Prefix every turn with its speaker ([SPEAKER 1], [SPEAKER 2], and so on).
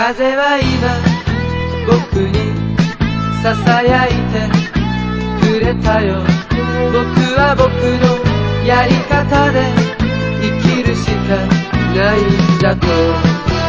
[SPEAKER 1] 風は今僕にささやいてくれたよ。僕は僕のやり方で生きるしかないんだと。